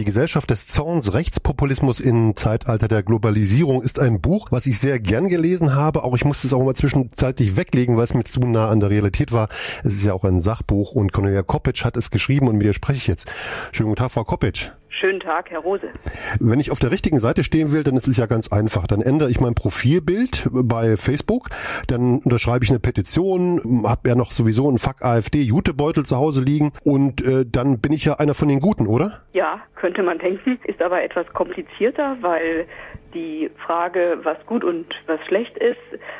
Die Gesellschaft des Zorns, Rechtspopulismus im Zeitalter der Globalisierung ist ein Buch, was ich sehr gern gelesen habe. Auch ich musste es auch mal zwischenzeitlich weglegen, weil es mir zu nah an der Realität war. Es ist ja auch ein Sachbuch und Cornelia Koppitsch hat es geschrieben und mit ihr spreche ich jetzt. Schönen guten Tag, Frau Koppitsch. Schönen Tag, Herr Rose. Wenn ich auf der richtigen Seite stehen will, dann ist es ja ganz einfach. Dann ändere ich mein Profilbild bei Facebook, dann unterschreibe ich eine Petition, habe ja noch sowieso einen Fuck AfD-Jutebeutel zu Hause liegen und dann bin ich ja einer von den Guten, oder? Ja, könnte man denken. Ist aber etwas komplizierter, weil die Frage, was gut und was schlecht ist,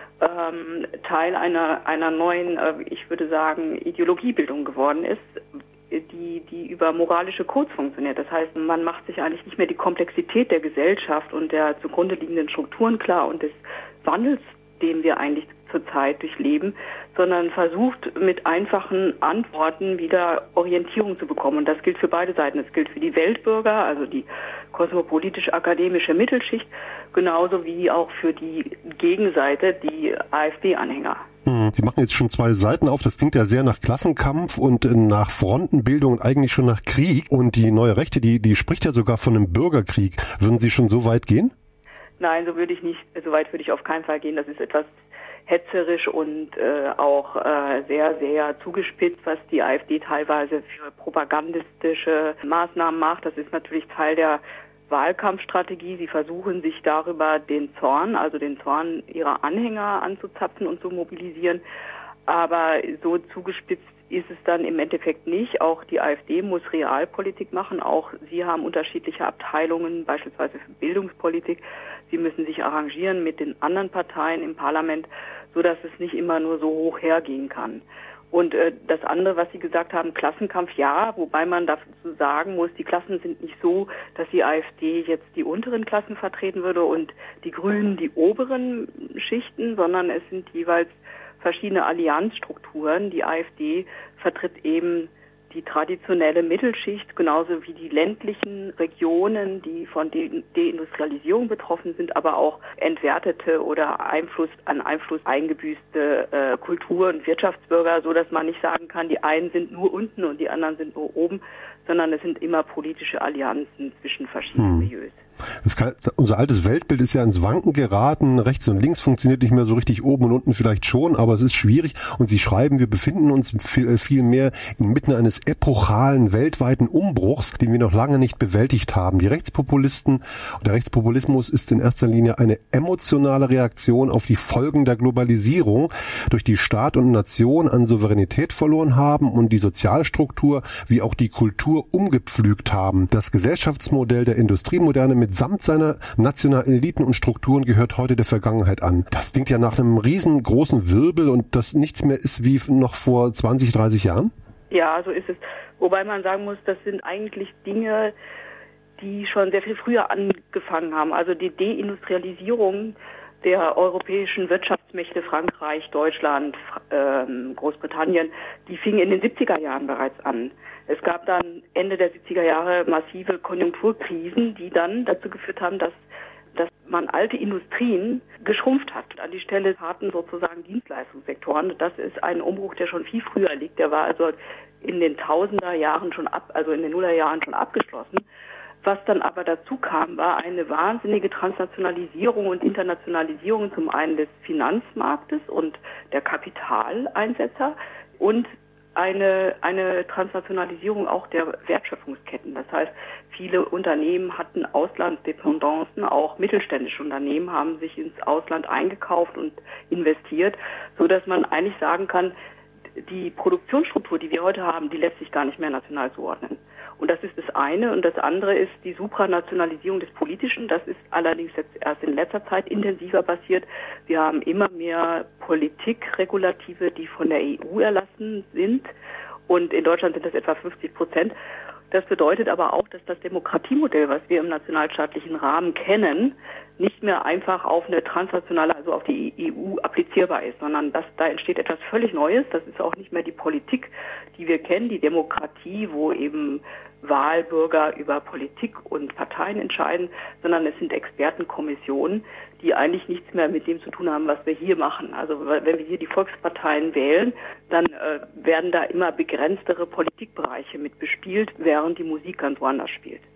Teil einer neuen, ich würde sagen, Ideologiebildung geworden ist, die über moralische Codes funktioniert. Das heißt, man macht sich eigentlich nicht mehr die Komplexität der Gesellschaft und der zugrunde liegenden Strukturen klar und des Wandels, den wir eigentlich zurzeit durchleben, sondern versucht mit einfachen Antworten wieder Orientierung zu bekommen. Und das gilt für beide Seiten. Das gilt für die Weltbürger, also die kosmopolitisch-akademische Mittelschicht, genauso wie auch für die Gegenseite, die AfD-Anhänger. Sie machen jetzt schon 2 Seiten auf. Das klingt ja sehr nach Klassenkampf und nach Frontenbildung und eigentlich schon nach Krieg. Und die neue Rechte, die spricht ja sogar von einem Bürgerkrieg. Würden Sie schon so weit gehen? Nein, so weit würde ich auf keinen Fall gehen. Das ist etwas hetzerisch und auch sehr, sehr zugespitzt, was die AfD teilweise für propagandistische Maßnahmen macht. Das ist natürlich Teil der Wahlkampfstrategie. Sie versuchen sich darüber den Zorn ihrer Anhänger anzuzapfen und zu mobilisieren. Aber so zugespitzt ist es dann im Endeffekt nicht. Auch die AfD muss Realpolitik machen. Auch sie haben unterschiedliche Abteilungen, beispielsweise für Bildungspolitik. Sie müssen sich arrangieren mit den anderen Parteien im Parlament, sodass es nicht immer nur so hoch hergehen kann. Und das andere, was Sie gesagt haben, Klassenkampf, ja, wobei man dazu sagen muss, die Klassen sind nicht so, dass die AfD jetzt die unteren Klassen vertreten würde und die Grünen die oberen Schichten, sondern es sind jeweils verschiedene Allianzstrukturen. Die AfD vertritt eben die traditionelle Mittelschicht, genauso wie die ländlichen Regionen, die von Deindustrialisierung betroffen sind, aber auch entwertete oder an Einfluss eingebüßte Kultur- und Wirtschaftsbürger, so dass man nicht sagen kann, die einen sind nur unten und die anderen sind nur oben, sondern es sind immer politische Allianzen zwischen verschiedenen Milieus. Unser altes Weltbild ist ja ins Wanken geraten. Rechts und links funktioniert nicht mehr so richtig, oben und unten vielleicht schon, aber es ist schwierig. Und Sie schreiben, wir befinden uns viel mehr inmitten eines epochalen weltweiten Umbruchs, den wir noch lange nicht bewältigt haben. Die Rechtspopulisten und der Rechtspopulismus ist in erster Linie eine emotionale Reaktion auf die Folgen der Globalisierung, durch die Staat und Nation an Souveränität verloren haben und die Sozialstruktur wie auch die Kultur umgepflügt haben. Das Gesellschaftsmodell der Industriemoderne mitsamt seiner nationalen Eliten und Strukturen gehört heute der Vergangenheit an. Das klingt ja nach einem riesengroßen Wirbel und das nichts mehr ist wie noch vor 20, 30 Jahren? Ja, so ist es. Wobei man sagen muss, das sind eigentlich Dinge, die schon sehr viel früher angefangen haben. Also die Deindustrialisierung der europäischen Wirtschaftsmächte, Frankreich, Deutschland, Großbritannien, die fing in den 70er Jahren bereits an. Es gab dann Ende der 70er Jahre massive Konjunkturkrisen, die dann dazu geführt haben, dass man alte Industrien geschrumpft hat. An die Stelle traten sozusagen Dienstleistungssektoren. Das ist ein Umbruch, der schon viel früher liegt. Der war also in den Nullerjahren schon abgeschlossen. Was dann aber dazu kam, war eine wahnsinnige Transnationalisierung und Internationalisierung zum einen des Finanzmarktes und der Kapitaleinsetzer und eine Transnationalisierung auch der Wertschöpfungsketten. Das heißt, viele Unternehmen hatten Auslandsdependancen, auch mittelständische Unternehmen haben sich ins Ausland eingekauft und investiert, so dass man eigentlich sagen kann, die Produktionsstruktur, die wir heute haben, die lässt sich gar nicht mehr national zuordnen. Und das ist das eine. Und das andere ist die Supranationalisierung des Politischen. Das ist allerdings jetzt erst in letzter Zeit intensiver passiert. Wir haben immer mehr Politikregulative, die von der EU erlassen sind. Und in Deutschland sind das etwa 50%. Das bedeutet aber auch, dass das Demokratiemodell, was wir im nationalstaatlichen Rahmen kennen, nicht mehr einfach auf eine transnationale, also auf die EU applizierbar ist, sondern da entsteht etwas völlig Neues. Das ist auch nicht mehr die Politik, die wir kennen, die Demokratie, wo eben Wahlbürger über Politik und Parteien entscheiden, sondern es sind Expertenkommissionen, die eigentlich nichts mehr mit dem zu tun haben, was wir hier machen. Also wenn wir hier die Volksparteien wählen, dann werden da immer begrenztere Politikbereiche mit bespielt, während die Musik ganz woanders spielt.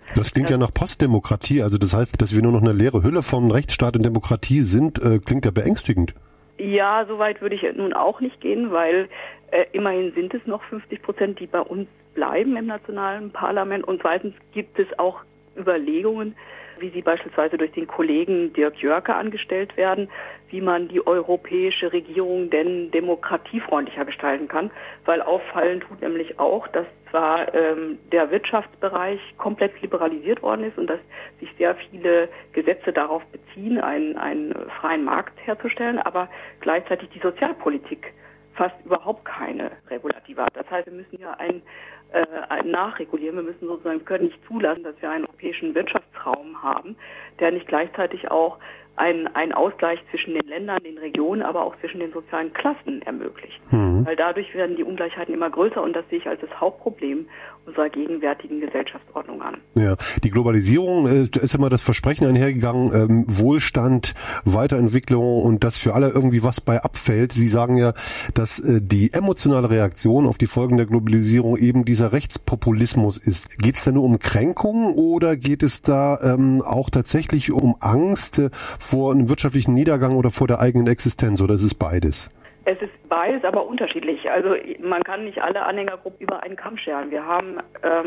Das klingt ja nach Postdemokratie, also das heißt, dass wir nur noch eine leere Hülle von Rechtsstaat und Demokratie sind, klingt ja beängstigend. Ja, so weit würde ich nun auch nicht gehen, weil immerhin sind es noch 50%, die bei uns bleiben im nationalen Parlament. Und zweitens gibt es auch Überlegungen, wie sie beispielsweise durch den Kollegen Dirk Jörke angestellt werden, wie man die europäische Regierung denn demokratiefreundlicher gestalten kann. Weil auffallen tut nämlich auch, dass zwar der Wirtschaftsbereich komplett liberalisiert worden ist und dass sich sehr viele Gesetze darauf beziehen, einen freien Markt herzustellen, aber gleichzeitig die Sozialpolitik fast überhaupt keine Regulative hat. Das heißt, wir müssen ja ein nachregulieren. Wir können nicht zulassen, dass wir einen europäischen Wirtschaftsraum haben, der nicht gleichzeitig auch einen Ausgleich zwischen den Ländern, den Regionen, aber auch zwischen den sozialen Klassen ermöglicht. Weil dadurch werden die Ungleichheiten immer größer und das sehe ich als das Hauptproblem unserer gegenwärtigen Gesellschaftsordnung an. Ja, die Globalisierung ist immer das Versprechen einhergegangen, Wohlstand, Weiterentwicklung und dass für alle irgendwie was bei abfällt. Sie sagen ja, dass die emotionale Reaktion auf die Folgen der Globalisierung eben dieser Rechtspopulismus ist. Geht es da nur um Kränkungen oder geht es da auch tatsächlich um Angst vor einem wirtschaftlichen Niedergang oder vor der eigenen Existenz oder ist es beides? Es ist beides, aber unterschiedlich. Also man kann nicht alle Anhängergruppen über einen Kamm scheren. Wir haben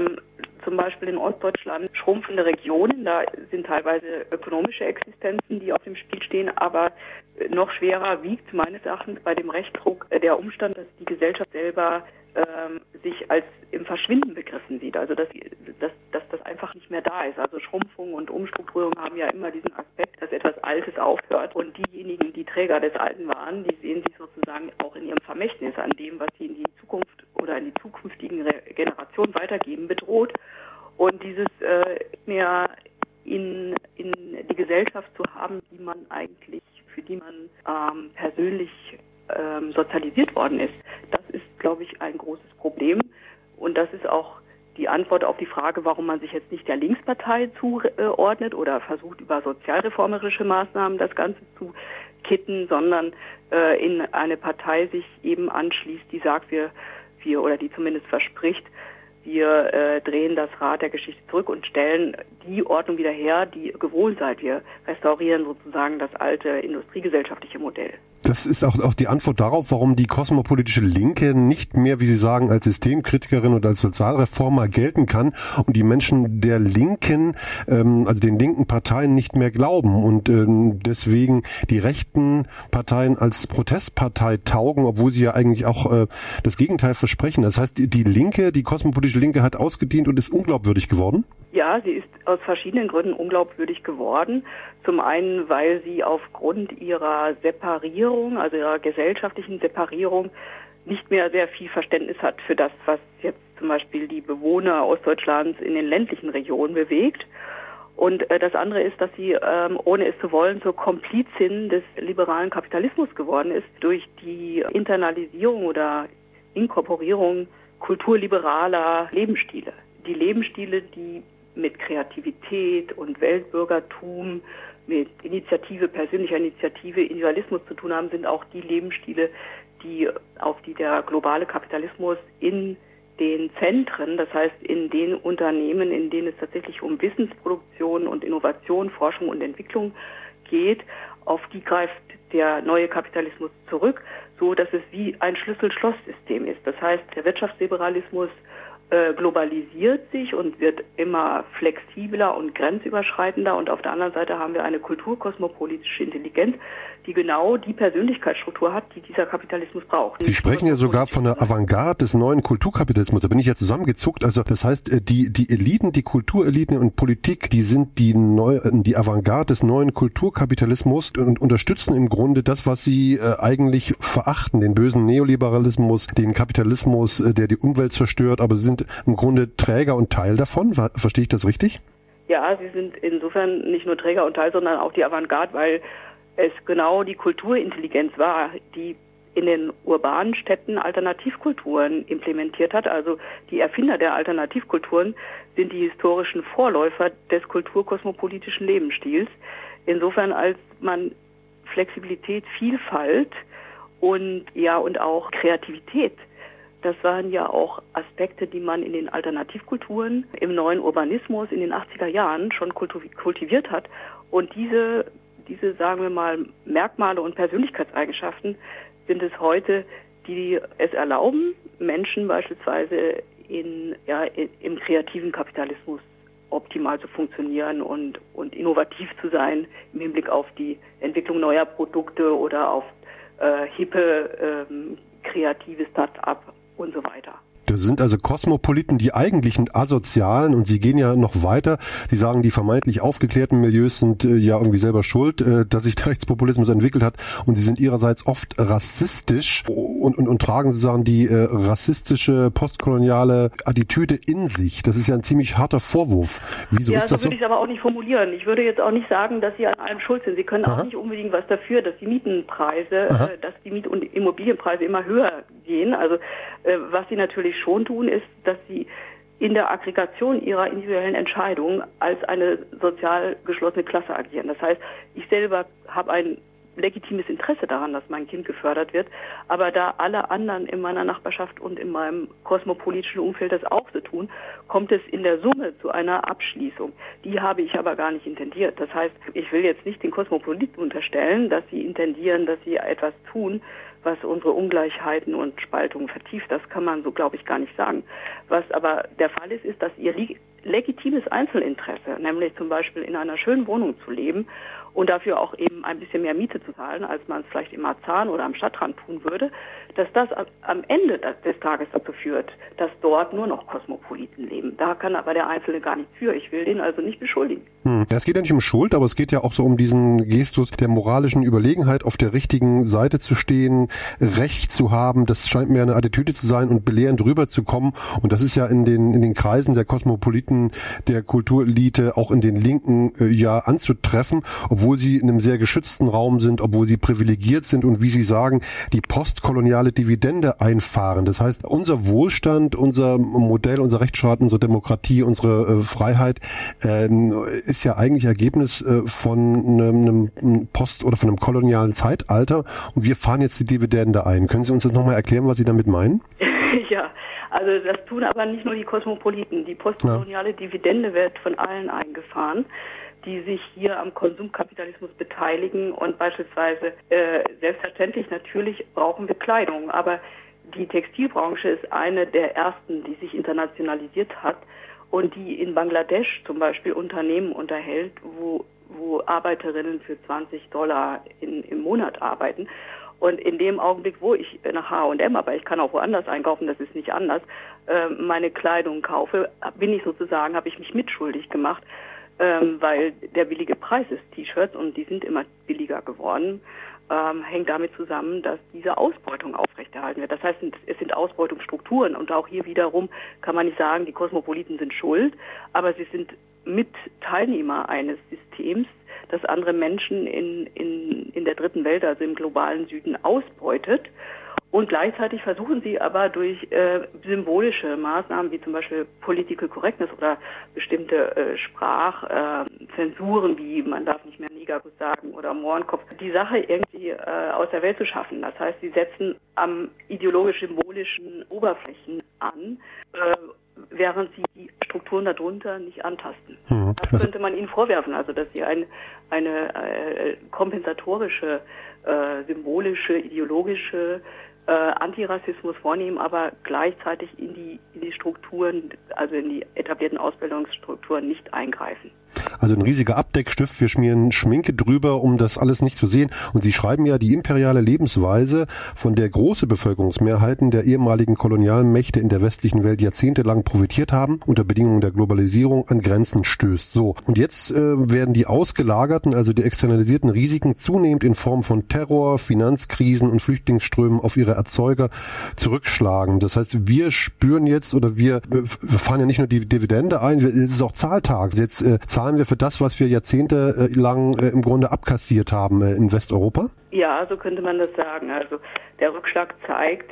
zum Beispiel in Ostdeutschland schrumpfende Regionen. Da sind teilweise ökonomische Existenzen, die auf dem Spiel stehen. Aber noch schwerer wiegt meines Erachtens bei dem Rechtsdruck der Umstand, dass die Gesellschaft selber sich als im Verschwinden begriffen sieht. Also dass das einfach nicht mehr da ist. Also Schrumpfung und Umstrukturierung haben ja immer diesen Aspekt, dass etwas Altes aufhört. Und diejenigen, die Träger des Alten waren, die sehen sich sozusagen auch in ihrem Vermächtnis an dem, was sie in die Zukunft oder in die zukünftigen Generationen weitergeben, bedroht. Und dieses mehr in die Gesellschaft zu haben, für die man persönlich sozialisiert worden ist, das ist, glaube ich, ein großes Problem. Und das ist auch die Antwort auf die Frage, warum man sich jetzt nicht der Linkspartei zuordnet oder versucht, über sozialreformerische Maßnahmen das Ganze zu kitten, sondern in eine Partei sich eben anschließt, die sagt, wir oder die zumindest verspricht, wir drehen das Rad der Geschichte zurück und stellen die Ordnung wieder her, die gewohnt seid. Wir restaurieren sozusagen das alte industriegesellschaftliche Modell. Das ist auch die Antwort darauf, warum die kosmopolitische Linke nicht mehr, wie Sie sagen, als Systemkritikerin oder als Sozialreformer gelten kann und die Menschen der Linken, also den linken Parteien nicht mehr glauben und deswegen die rechten Parteien als Protestpartei taugen, obwohl sie ja eigentlich auch das Gegenteil versprechen. Das heißt, die Linke, die kosmopolitische Linke hat ausgedient und ist unglaubwürdig geworden? Ja, sie ist aus verschiedenen Gründen unglaubwürdig geworden. Zum einen, weil sie aufgrund ihrer Separierung, also ihrer gesellschaftlichen Separierung, nicht mehr sehr viel Verständnis hat für das, was jetzt zum Beispiel die Bewohner Ostdeutschlands in den ländlichen Regionen bewegt. Und das andere ist, dass sie, ohne es zu wollen, zur Komplizin des liberalen Kapitalismus geworden ist durch die Internalisierung oder Inkorporierung kulturliberaler Lebensstile. Die Lebensstile, die mit Kreativität und Weltbürgertum, mit persönlicher Initiative, Individualismus zu tun haben, sind auch die Lebensstile, auf die der globale Kapitalismus in den Zentren, das heißt in den Unternehmen, in denen es tatsächlich um Wissensproduktion und Innovation, Forschung und Entwicklung geht, auf die greift der neue Kapitalismus zurück, so dass es wie ein Schlüssel-Schloss-System ist. Das heißt, der Wirtschaftsliberalismus globalisiert sich und wird immer flexibler und grenzüberschreitender und auf der anderen Seite haben wir eine kulturkosmopolitische Intelligenz, die genau die Persönlichkeitsstruktur hat, die dieser Kapitalismus braucht. Sie sprechen ja sogar von der Avantgarde des neuen Kulturkapitalismus. Da bin ich ja zusammengezuckt. Also das heißt, die Eliten, die Kultureliten und Politik, die sind die Avantgarde des neuen Kulturkapitalismus und unterstützen im Grunde das, was sie eigentlich verachten, den bösen Neoliberalismus, den Kapitalismus, der die Umwelt zerstört, aber sie sind im Grunde Träger und Teil davon. Verstehe ich das richtig? Ja, sie sind insofern nicht nur Träger und Teil, sondern auch die Avantgarde, weil es genau die Kulturintelligenz war, die in den urbanen Städten Alternativkulturen implementiert hat. Also die Erfinder der Alternativkulturen sind die historischen Vorläufer des kulturkosmopolitischen Lebensstils. Insofern, als man Flexibilität, Vielfalt und auch Kreativität Das waren ja auch Aspekte, die man in den Alternativkulturen, im neuen Urbanismus in den 80er Jahren schon kultiviert hat. Und diese, sagen wir mal, Merkmale und Persönlichkeitseigenschaften sind es heute, die es erlauben, Menschen beispielsweise im kreativen Kapitalismus optimal zu funktionieren und innovativ zu sein im Hinblick auf die Entwicklung neuer Produkte oder auf hippe, kreative Start-up und so weiter. Das sind also Kosmopoliten, die eigentlichen Asozialen, und sie gehen ja noch weiter. Sie sagen, die vermeintlich aufgeklärten Milieus sind ja irgendwie selber schuld, dass sich der Rechtspopulismus entwickelt hat, und sie sind ihrerseits oft rassistisch und tragen sozusagen die rassistische postkoloniale Attitüde in sich. Das ist ja ein ziemlich harter Vorwurf. Wieso ist das so? Würde ich es aber auch nicht formulieren. Ich würde jetzt auch nicht sagen, dass sie an allem schuld sind. Sie können auch nicht unbedingt was dafür, dass die Mietenpreise, dass die Miet- und Immobilienpreise immer höher gehen. Also was sie natürlich schon tun, ist, dass sie in der Aggregation ihrer individuellen Entscheidungen als eine sozial geschlossene Klasse agieren. Das heißt, ich selber habe ein legitimes Interesse daran, dass mein Kind gefördert wird, aber da alle anderen in meiner Nachbarschaft und in meinem kosmopolitischen Umfeld das auch so tun, kommt es in der Summe zu einer Abschließung. Die habe ich aber gar nicht intendiert. Das heißt, ich will jetzt nicht den Kosmopoliten unterstellen, dass sie intendieren, dass sie etwas tun, was unsere Ungleichheiten und Spaltungen vertieft. Das kann man so, glaube ich, gar nicht sagen. Was aber der Fall ist, ist, dass ihr legitimes Einzelinteresse, nämlich zum Beispiel in einer schönen Wohnung zu leben und dafür auch eben ein bisschen mehr Miete zu zahlen, als man es vielleicht im Marzahn oder am Stadtrand tun würde, dass das am Ende des Tages dazu führt, dass dort nur noch Kosmopoliten leben. Da kann aber der Einzelne gar nichts für. Ich will den also nicht beschuldigen. Es geht ja nicht um Schuld, aber es geht ja auch so um diesen Gestus der moralischen Überlegenheit, auf der richtigen Seite zu stehen, Recht zu haben. Das scheint mir eine Attitüde zu sein und belehrend rüberzukommen. Und das ist ja in den Kreisen der Kosmopoliten, der Kulturelite, auch in den Linken ja anzutreffen, obwohl sie in einem sehr geschützten Raum sind, obwohl sie privilegiert sind und, wie Sie sagen, die postkoloniale Dividende einfahren. Das heißt, unser Wohlstand, unser Modell, unser Rechtsstaat, unsere Demokratie, unsere Freiheit ist ja eigentlich Ergebnis von einem Post- oder von einem kolonialen Zeitalter, und wir fahren jetzt die Dividende ein. Können Sie uns das nochmal erklären, was Sie damit meinen? Ja, also das tun aber nicht nur die Kosmopoliten. Die postkoloniale Dividende wird von allen eingefahren, die sich hier am Konsumkapitalismus beteiligen, und beispielsweise selbstverständlich natürlich brauchen wir Kleidung, aber die Textilbranche ist eine der ersten, die sich internationalisiert hat und die in Bangladesch zum Beispiel Unternehmen unterhält, wo Arbeiterinnen für $20 im Monat arbeiten. Und in dem Augenblick, wo ich nach H&M, aber ich kann auch woanders einkaufen, das ist nicht anders, meine Kleidung kaufe, habe ich mich mitschuldig gemacht, weil der billige Preis des T-Shirts, und die sind immer billiger geworden, hängt damit zusammen, dass diese Ausbeutung aufrechterhalten wird. Das heißt, es sind Ausbeutungsstrukturen, und auch hier wiederum kann man nicht sagen, die Kosmopoliten sind schuld, aber sie sind Mitteilnehmer eines Systems, das andere Menschen in der dritten Welt, also im globalen Süden, ausbeutet. Und gleichzeitig versuchen sie aber durch symbolische Maßnahmen wie zum Beispiel Political Correctness oder bestimmte Sprachzensuren, wie man darf nicht mehr Negerkuss sagen oder Mohrenkopf, die Sache irgendwie aus der Welt zu schaffen. Das heißt, sie setzen am ideologisch-symbolischen Oberflächen an, während sie die Strukturen darunter nicht antasten. Das könnte man ihnen vorwerfen, also dass sie eine kompensatorische, symbolische, ideologische Antirassismus vornehmen, aber gleichzeitig in die Strukturen, also in die etablierten Ausbildungsstrukturen nicht eingreifen. Also ein riesiger Abdeckstift, wir schmieren Schminke drüber, um das alles nicht zu sehen. Und Sie schreiben ja, die imperiale Lebensweise, von der große Bevölkerungsmehrheiten der ehemaligen kolonialen Mächte in der westlichen Welt jahrzehntelang profitiert haben, unter Bedingungen der Globalisierung an Grenzen stößt. So. Und jetzt werden die ausgelagerten, also die externalisierten Risiken zunehmend in Form von Terror, Finanzkrisen und Flüchtlingsströmen auf ihre Erzeuger zurückschlagen. Das heißt, wir spüren jetzt, oder wir fahren ja nicht nur die Dividende ein, es ist auch Zahltag. Jetzt zahlen wir für das, was wir jahrzehntelang im Grunde abkassiert haben in Westeuropa? Ja, so könnte man das sagen. Also der Rückschlag zeigt,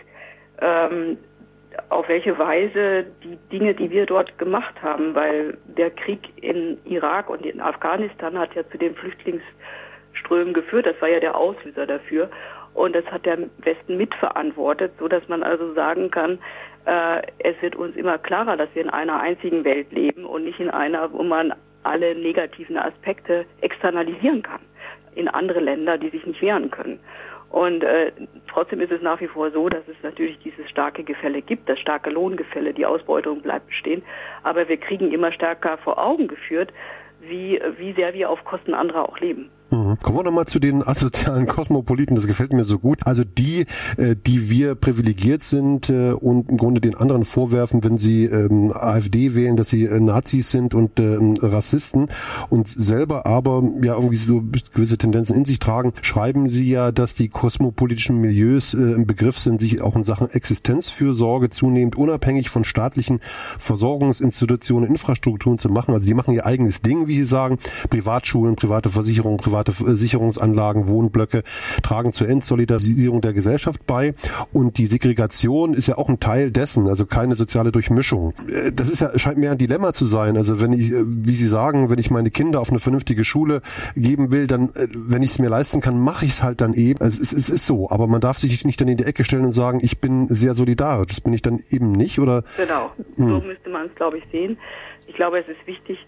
auf welche Weise die Dinge, die wir dort gemacht haben, weil der Krieg in Irak und in Afghanistan hat ja zu den Flüchtlingsströmen geführt. Das war ja der Auslöser dafür. Und das hat der Westen mitverantwortet, so dass man also sagen kann, es wird uns immer klarer, dass wir in einer einzigen Welt leben und nicht in einer, wo man alle negativen Aspekte externalisieren kann in andere Länder, die sich nicht wehren können. Und trotzdem ist es nach wie vor so, dass es natürlich dieses starke Gefälle gibt, das starke Lohngefälle, die Ausbeutung bleibt bestehen. Aber wir kriegen immer stärker vor Augen geführt, wie sehr wir auf Kosten anderer auch leben. Kommen wir nochmal zu den asozialen Kosmopoliten, das gefällt mir so gut. Also die wir privilegiert sind und im Grunde den anderen vorwerfen, wenn sie AfD wählen, dass sie Nazis sind und Rassisten und selber aber ja irgendwie so gewisse Tendenzen in sich tragen, schreiben sie ja, dass die kosmopolitischen Milieus im Begriff sind, sich auch in Sachen Existenzfürsorge zunehmend unabhängig von staatlichen Versorgungsinstitutionen, Infrastrukturen zu machen. Also die machen ihr eigenes Ding, wie sie sagen, Privatschulen, private Versicherungen, private Sicherungsanlagen, Wohnblöcke tragen zur Entsolidarisierung der Gesellschaft bei. Und die Segregation ist ja auch ein Teil dessen, also keine soziale Durchmischung. Das ist ja, scheint mir ein Dilemma zu sein. Also wenn ich, wie Sie sagen, wenn ich meine Kinder auf eine vernünftige Schule geben will, dann, wenn ich es mir leisten kann, mache ich es halt dann eben. Also es ist so, aber man darf sich nicht dann in die Ecke stellen und sagen, ich bin sehr solidarisch. Das bin ich dann eben nicht, oder? Genau, so müsste man es, glaube ich, sehen. Ich glaube, es ist wichtig,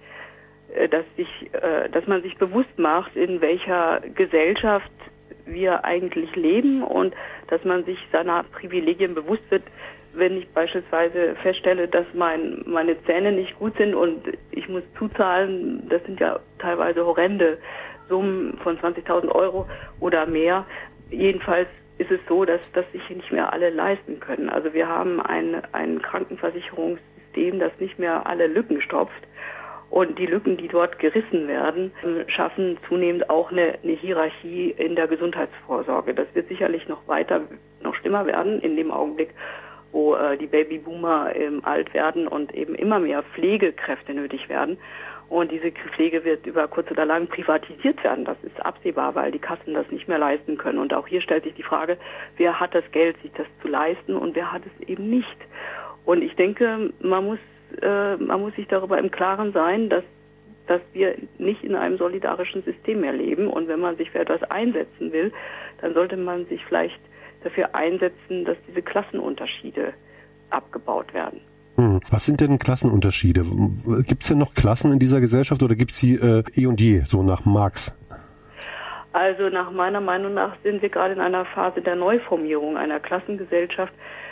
dass man sich bewusst macht, in welcher Gesellschaft wir eigentlich leben und dass man sich seiner Privilegien bewusst wird, wenn ich beispielsweise feststelle, dass meine Zähne nicht gut sind und ich muss zuzahlen, das sind ja teilweise horrende Summen von 20.000 Euro oder mehr. Jedenfalls ist es so, dass sich nicht mehr alle leisten können. Also wir haben ein Krankenversicherungssystem, das nicht mehr alle Lücken stopft. Und die Lücken, die dort gerissen werden, schaffen zunehmend auch eine Hierarchie in der Gesundheitsvorsorge. Das wird sicherlich noch schlimmer werden in dem Augenblick, wo die Babyboomer alt werden und eben immer mehr Pflegekräfte nötig werden. Und diese Pflege wird über kurz oder lang privatisiert werden. Das ist absehbar, weil die Kassen das nicht mehr leisten können. Und auch hier stellt sich die Frage, wer hat das Geld, sich das zu leisten und wer hat es eben nicht. Und ich denke, man muss sich darüber im Klaren sein, dass wir nicht in einem solidarischen System mehr leben. Und wenn man sich für etwas einsetzen will, dann sollte man sich vielleicht dafür einsetzen, dass diese Klassenunterschiede abgebaut werden. Was sind denn Klassenunterschiede? Gibt es denn noch Klassen in dieser Gesellschaft oder gibt es die eh und je, so nach Marx? Also nach meiner Meinung nach sind wir gerade in einer Phase der Neuformierung einer Klassengesellschaft,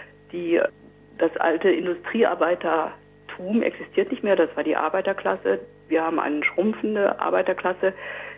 das alte Industriearbeitertum existiert nicht mehr, das war die Arbeiterklasse. Wir haben eine schrumpfende Arbeiterklasse.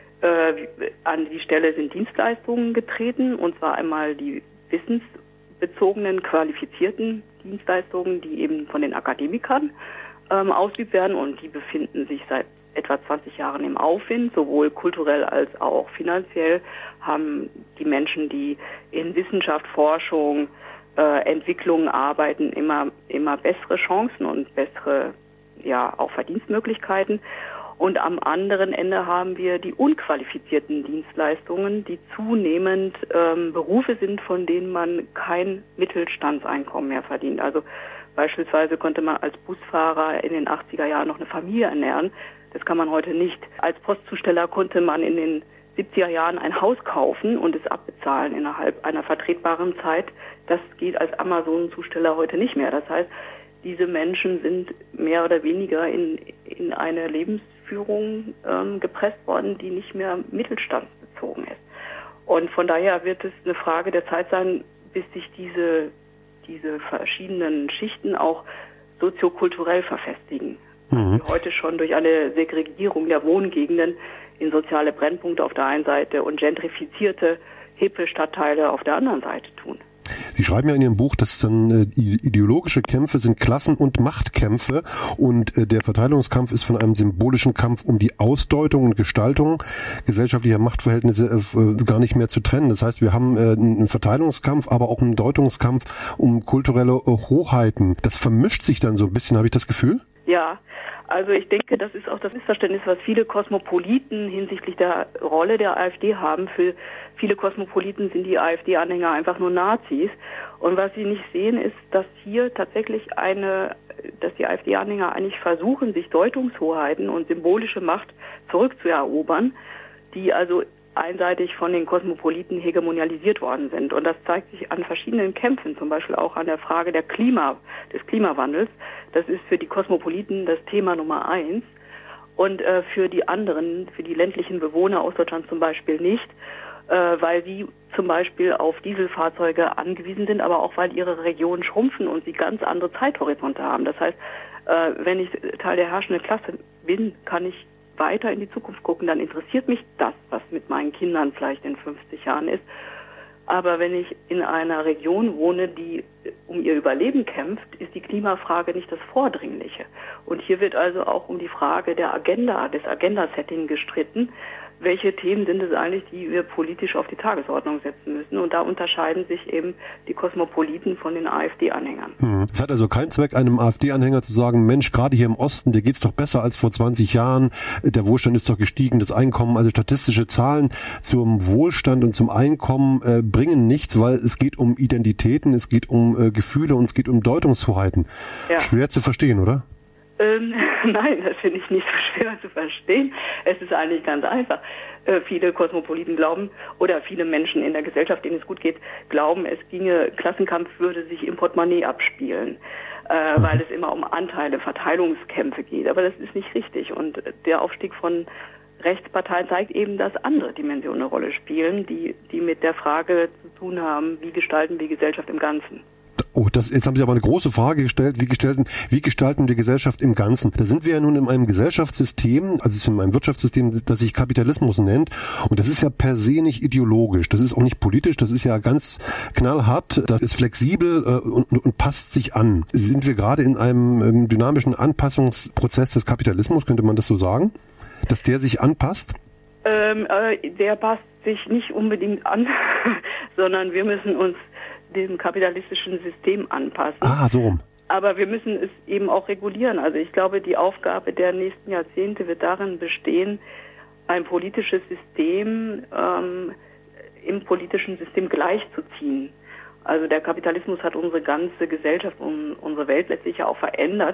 An die Stelle sind Dienstleistungen getreten, und zwar einmal die wissensbezogenen, qualifizierten Dienstleistungen, die eben von den Akademikern ausgeübt werden, und die befinden sich seit etwa 20 Jahren im Aufwind, sowohl kulturell als auch finanziell haben die Menschen, die in Wissenschaft, Forschung, Entwicklungen arbeiten, immer bessere Chancen und bessere, auch Verdienstmöglichkeiten. Und am anderen Ende haben wir die unqualifizierten Dienstleistungen, die zunehmend Berufe sind, von denen man kein Mittelstandseinkommen mehr verdient. Also beispielsweise konnte man als Busfahrer in den 80er Jahren noch eine Familie ernähren. Das kann man heute nicht. Als Postzusteller konnte man in den 70er Jahren ein Haus kaufen und es abbezahlen innerhalb einer vertretbaren Zeit. Das geht als Amazon-Zusteller heute nicht mehr. Das heißt, diese Menschen sind mehr oder weniger in eine Lebensführung gepresst worden, die nicht mehr mittelstandsbezogen ist. Und von daher wird es eine Frage der Zeit sein, bis sich diese verschiedenen Schichten auch soziokulturell verfestigen. Die heute schon durch eine Segregierung der Wohngegenden in soziale Brennpunkte auf der einen Seite und gentrifizierte, hippe Stadtteile auf der anderen Seite tun. Sie schreiben ja in Ihrem Buch, dass dann ideologische Kämpfe sind Klassen- und Machtkämpfe und der Verteilungskampf ist von einem symbolischen Kampf um die Ausdeutung und Gestaltung gesellschaftlicher Machtverhältnisse gar nicht mehr zu trennen. Das heißt, wir haben einen Verteilungskampf, aber auch einen Deutungskampf um kulturelle Hochheiten. Das vermischt sich dann so ein bisschen, habe ich das Gefühl? Ja, also ich denke, das ist auch das Missverständnis, was viele Kosmopoliten hinsichtlich der Rolle der AfD haben. Für viele Kosmopoliten sind die AfD-Anhänger einfach nur Nazis. Und was sie nicht sehen, ist, dass hier tatsächlich dass die AfD-Anhänger eigentlich versuchen, sich Deutungshoheiten und symbolische Macht zurückzuerobern, die also einseitig von den Kosmopoliten hegemonialisiert worden sind. Und das zeigt sich an verschiedenen Kämpfen, zum Beispiel auch an der Frage des Klimawandels. Das ist für die Kosmopoliten das Thema Nummer 1. Und für die anderen, für die ländlichen Bewohner Ostdeutschlands zum Beispiel nicht, weil sie zum Beispiel auf Dieselfahrzeuge angewiesen sind, aber auch weil ihre Regionen schrumpfen und sie ganz andere Zeithorizonte haben. Das heißt, wenn ich Teil der herrschenden Klasse bin, kann ich weiter in die Zukunft gucken, dann interessiert mich das, was mit meinen Kindern vielleicht in 50 Jahren ist. Aber wenn ich in einer Region wohne, die um ihr Überleben kämpft, ist die Klimafrage nicht das Vordringliche. Und hier wird also auch um die Frage der Agenda, des Agenda-Setting gestritten. Welche Themen sind es eigentlich, die wir politisch auf die Tagesordnung setzen müssen? Und da unterscheiden sich eben die Kosmopoliten von den AfD-Anhängern. Es hat also keinen Zweck, einem AfD-Anhänger zu sagen, Mensch, gerade hier im Osten, dir geht's doch besser als vor 20 Jahren, der Wohlstand ist doch gestiegen, das Einkommen, also statistische Zahlen zum Wohlstand und zum Einkommen bringen nichts, weil es geht um Identitäten, es geht um Gefühle und es geht um Deutungshoheiten. Ja. Schwer zu verstehen, oder? Nein, das finde ich nicht so schwer zu verstehen. Es ist eigentlich ganz einfach. Viele Kosmopoliten glauben, oder viele Menschen in der Gesellschaft, denen es gut geht, glauben, Klassenkampf würde sich im Portemonnaie abspielen, weil es immer um Anteile, Verteilungskämpfe geht. Aber das ist nicht richtig. Und der Aufstieg von Rechtsparteien zeigt eben, dass andere Dimensionen eine Rolle spielen, die mit der Frage zu tun haben, wie gestalten wir Gesellschaft im Ganzen. Oh, jetzt haben Sie aber eine große Frage gestellt. Wie gestalten wir Gesellschaft im Ganzen? Da sind wir ja nun in einem Gesellschaftssystem, also in einem Wirtschaftssystem, das sich Kapitalismus nennt. Und das ist ja per se nicht ideologisch. Das ist auch nicht politisch. Das ist ja ganz knallhart. Das ist flexibel und passt sich an. Sind wir gerade in einem dynamischen Anpassungsprozess des Kapitalismus? Könnte man das so sagen? Dass der sich anpasst? Der passt sich nicht unbedingt an, sondern wir müssen uns dem kapitalistischen System anpassen. So rum. Aber wir müssen es eben auch regulieren. Also ich glaube, die Aufgabe der nächsten Jahrzehnte wird darin bestehen, ein politisches System im politischen System gleichzuziehen. Also der Kapitalismus hat unsere ganze Gesellschaft und unsere Welt letztlich ja auch verändert.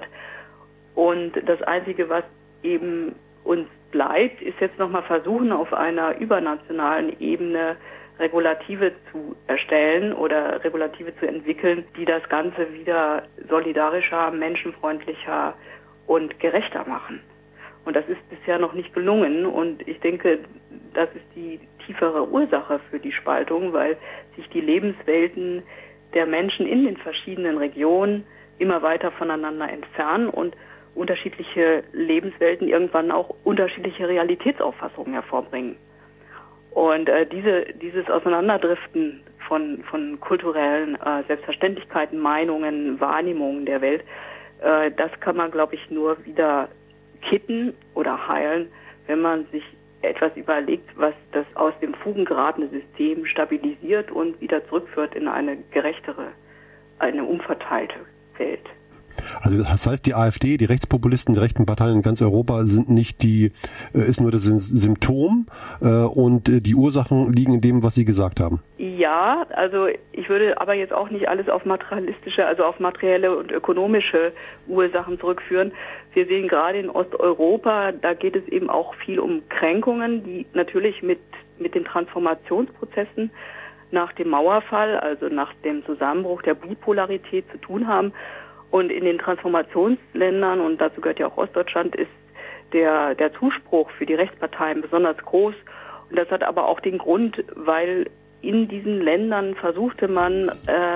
Und das Einzige, was eben uns bleibt, ist jetzt nochmal versuchen, auf einer übernationalen Ebene Regulative zu erstellen oder Regulative zu entwickeln, die das Ganze wieder solidarischer, menschenfreundlicher und gerechter machen. Und das ist bisher noch nicht gelungen. Und ich denke, das ist die tiefere Ursache für die Spaltung, weil sich die Lebenswelten der Menschen in den verschiedenen Regionen immer weiter voneinander entfernen und unterschiedliche Lebenswelten irgendwann auch unterschiedliche Realitätsauffassungen hervorbringen. Und dieses Auseinanderdriften von kulturellen Selbstverständlichkeiten, Meinungen, Wahrnehmungen der Welt, das kann man, glaube ich, nur wieder kitten oder heilen, wenn man sich etwas überlegt, was das aus dem Fugen geratene System stabilisiert und wieder zurückführt in eine gerechtere, eine umverteilte Welt. Also das heißt, die AfD, die Rechtspopulisten, die rechten Parteien in ganz Europa sind nicht ist nur das Symptom und die Ursachen liegen in dem, was Sie gesagt haben. Ja, also ich würde aber jetzt auch nicht alles auf materialistische, also auf materielle und ökonomische Ursachen zurückführen. Wir sehen gerade in Osteuropa, da geht es eben auch viel um Kränkungen, die natürlich mit den Transformationsprozessen nach dem Mauerfall, also nach dem Zusammenbruch der Bipolarität zu tun haben. Und in den Transformationsländern, und dazu gehört ja auch Ostdeutschland, ist der Zuspruch für die Rechtsparteien besonders groß. Und das hat aber auch den Grund, weil in diesen Ländern versuchte man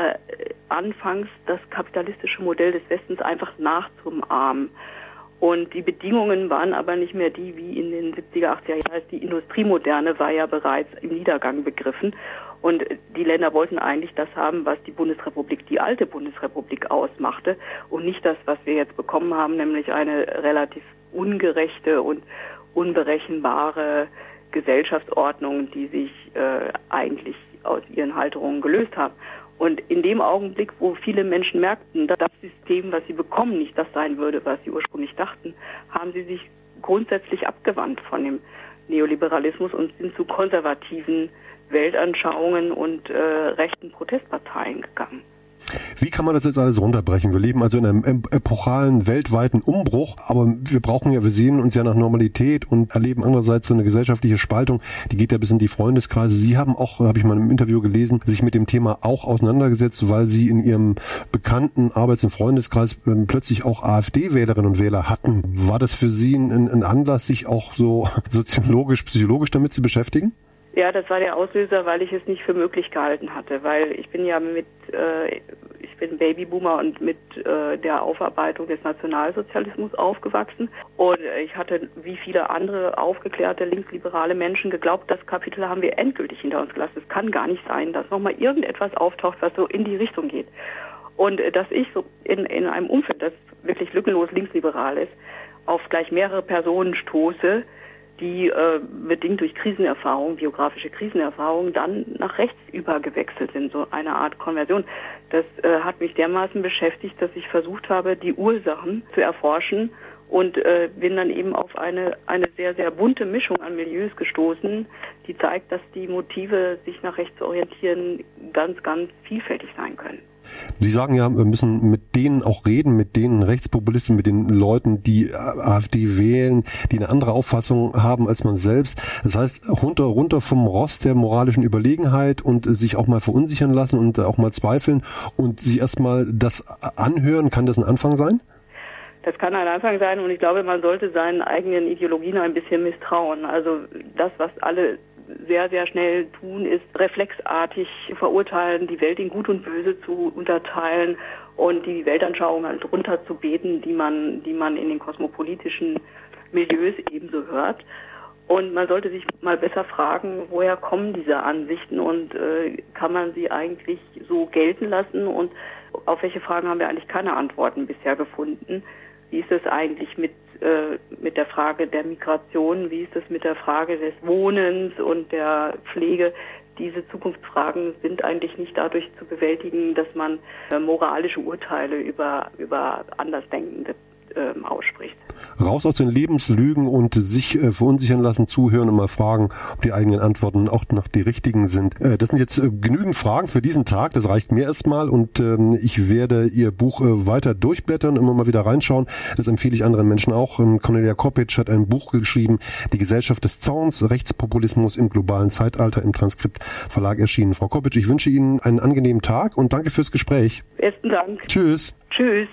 anfangs das kapitalistische Modell des Westens einfach nachzuahmen. Und die Bedingungen waren aber nicht mehr die wie in den 70er, 80er Jahren. Das heißt, die Industriemoderne war ja bereits im Niedergang begriffen. Und die Länder wollten eigentlich das haben, was die Bundesrepublik, die alte Bundesrepublik ausmachte und nicht das, was wir jetzt bekommen haben, nämlich eine relativ ungerechte und unberechenbare Gesellschaftsordnung, die sich eigentlich aus ihren Halterungen gelöst haben. Und in dem Augenblick, wo viele Menschen merkten, dass das System, was sie bekommen, nicht das sein würde, was sie ursprünglich dachten, haben sie sich grundsätzlich abgewandt von dem Neoliberalismus und sind zu konservativen Weltanschauungen und rechten Protestparteien gegangen. Wie kann man das jetzt alles runterbrechen? Wir leben also in einem epochalen, weltweiten Umbruch, aber wir sehen uns ja nach Normalität und erleben andererseits so eine gesellschaftliche Spaltung, die geht ja bis in die Freundeskreise. Sie haben auch, habe ich mal im Interview gelesen, sich mit dem Thema auch auseinandergesetzt, weil Sie in Ihrem bekannten Arbeits- und Freundeskreis plötzlich auch AfD-Wählerinnen und Wähler hatten. War das für Sie ein Anlass, sich auch so soziologisch, psychologisch damit zu beschäftigen? Ja, das war der Auslöser, weil ich es nicht für möglich gehalten hatte, weil ich bin ja ich bin Babyboomer und mit der Aufarbeitung des Nationalsozialismus aufgewachsen und ich hatte wie viele andere aufgeklärte linksliberale Menschen geglaubt, das Kapitel haben wir endgültig hinter uns gelassen. Es kann gar nicht sein, dass nochmal irgendetwas auftaucht, was so in die Richtung geht. Und dass ich so in einem Umfeld, das wirklich lückenlos linksliberal ist, auf gleich mehrere Personen stoße, die bedingt durch Krisenerfahrung, biografische Krisenerfahrung, dann nach rechts übergewechselt sind, so eine Art Konversion. Das hat mich dermaßen beschäftigt, dass ich versucht habe, die Ursachen zu erforschen und bin dann eben auf eine sehr, sehr bunte Mischung an Milieus gestoßen, die zeigt, dass die Motive, sich nach rechts zu orientieren, ganz, ganz vielfältig sein können. Sie sagen ja, wir müssen mit denen auch reden, mit den Rechtspopulisten, mit den Leuten, die AfD wählen, die eine andere Auffassung haben als man selbst. Das heißt, runter vom Ross der moralischen Überlegenheit und sich auch mal verunsichern lassen und auch mal zweifeln und sich erstmal das anhören. Kann das ein Anfang sein? Das kann ein Anfang sein und ich glaube, man sollte seinen eigenen Ideologien ein bisschen misstrauen. Also das, was alle sehr, sehr schnell tun, ist reflexartig verurteilen, die Welt in Gut und Böse zu unterteilen und die Weltanschauung halt runterzubeten, die man in den kosmopolitischen Milieus ebenso hört. Und man sollte sich mal besser fragen, woher kommen diese Ansichten und kann man sie eigentlich so gelten lassen und auf welche Fragen haben wir eigentlich keine Antworten bisher gefunden? Wie ist es eigentlich mit der Frage der Migration? Wie ist es mit der Frage des Wohnens und der Pflege? Diese Zukunftsfragen sind eigentlich nicht dadurch zu bewältigen, dass man moralische Urteile über Andersdenkende ausspricht. Raus aus den Lebenslügen und sich verunsichern lassen, zuhören und mal fragen, ob die eigenen Antworten auch noch die richtigen sind. Das sind jetzt genügend Fragen für diesen Tag, das reicht mir erstmal und ich werde Ihr Buch weiter durchblättern, immer mal wieder reinschauen. Das empfehle ich anderen Menschen auch. Cornelia Kopic hat ein Buch geschrieben, Die Gesellschaft des Zorns, Rechtspopulismus im globalen Zeitalter, im Transkript Verlag erschienen. Frau Kopic, ich wünsche Ihnen einen angenehmen Tag und danke fürs Gespräch. Besten Dank. Tschüss. Tschüss.